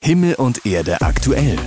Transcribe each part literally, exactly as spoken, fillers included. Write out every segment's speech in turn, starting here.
Himmel und Erde aktuell.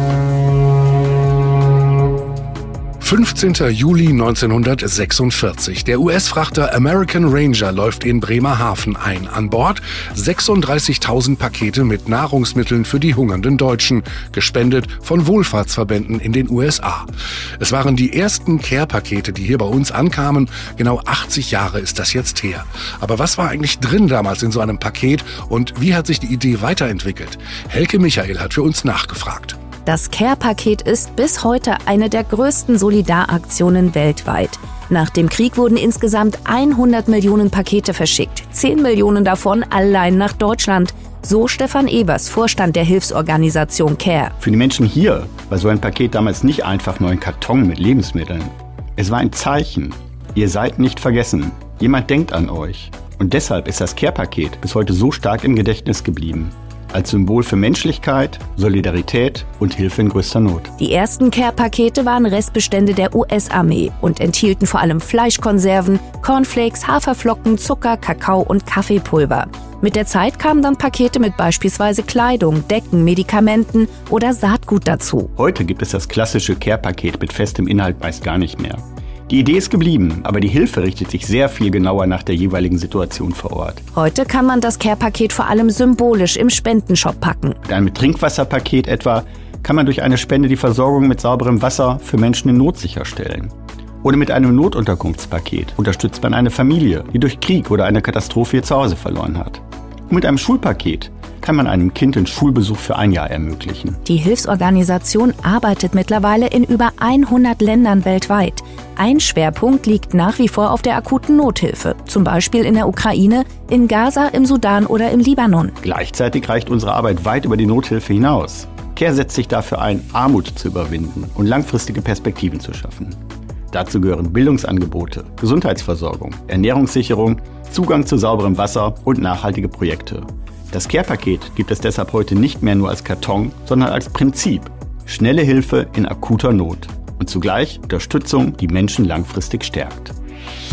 fünfzehnter Juli neunzehnhundertsechsundvierzig. Der U S-Frachter American Ranger läuft in Bremerhaven ein. An Bord sechsunddreißigtausend Pakete mit Nahrungsmitteln für die hungernden Deutschen, gespendet von Wohlfahrtsverbänden in den U S A. Es waren die ersten Care-Pakete, die hier bei uns ankamen. Genau achtzig Jahre ist das jetzt her. Aber was war eigentlich drin damals in so einem Paket und wie hat sich die Idee weiterentwickelt? Helke Michael hat für uns nachgefragt. Das Care-Paket ist bis heute eine der größten Solidaraktionen weltweit. Nach dem Krieg wurden insgesamt hundert Millionen Pakete verschickt, zehn Millionen davon allein nach Deutschland. So Stefan Evers, Vorstand der Hilfsorganisation Care. Für die Menschen hier war so ein Paket damals nicht einfach nur ein Karton mit Lebensmitteln. Es war ein Zeichen. Ihr seid nicht vergessen. Jemand denkt an euch. Und deshalb ist das Care-Paket bis heute so stark im Gedächtnis geblieben. Als Symbol für Menschlichkeit, Solidarität und Hilfe in größter Not. Die ersten Care-Pakete waren Restbestände der U S-Armee und enthielten vor allem Fleischkonserven, Cornflakes, Haferflocken, Zucker, Kakao und Kaffeepulver. Mit der Zeit kamen dann Pakete mit beispielsweise Kleidung, Decken, Medikamenten oder Saatgut dazu. Heute gibt es das klassische Care-Paket mit festem Inhalt meist gar nicht mehr. Die Idee ist geblieben, aber die Hilfe richtet sich sehr viel genauer nach der jeweiligen Situation vor Ort. Heute kann man das Care-Paket vor allem symbolisch im Spendenshop packen. Mit einem Trinkwasserpaket etwa kann man durch eine Spende die Versorgung mit sauberem Wasser für Menschen in Not sicherstellen. Oder mit einem Notunterkunftspaket unterstützt man eine Familie, die durch Krieg oder eine Katastrophe ihr Zuhause verloren hat. Und mit einem Schulpaket kann man einem Kind den Schulbesuch für ein Jahr ermöglichen. Die Hilfsorganisation arbeitet mittlerweile in über hundert Ländern weltweit. Ein Schwerpunkt liegt nach wie vor auf der akuten Nothilfe, zum Beispiel in der Ukraine, in Gaza, im Sudan oder im Libanon. Gleichzeitig reicht unsere Arbeit weit über die Nothilfe hinaus. Care setzt sich dafür ein, Armut zu überwinden und langfristige Perspektiven zu schaffen. Dazu gehören Bildungsangebote, Gesundheitsversorgung, Ernährungssicherung, Zugang zu sauberem Wasser und nachhaltige Projekte. Das Care-Paket gibt es deshalb heute nicht mehr nur als Karton, sondern als Prinzip. Schnelle Hilfe in akuter Not und zugleich Unterstützung, die Menschen langfristig stärkt.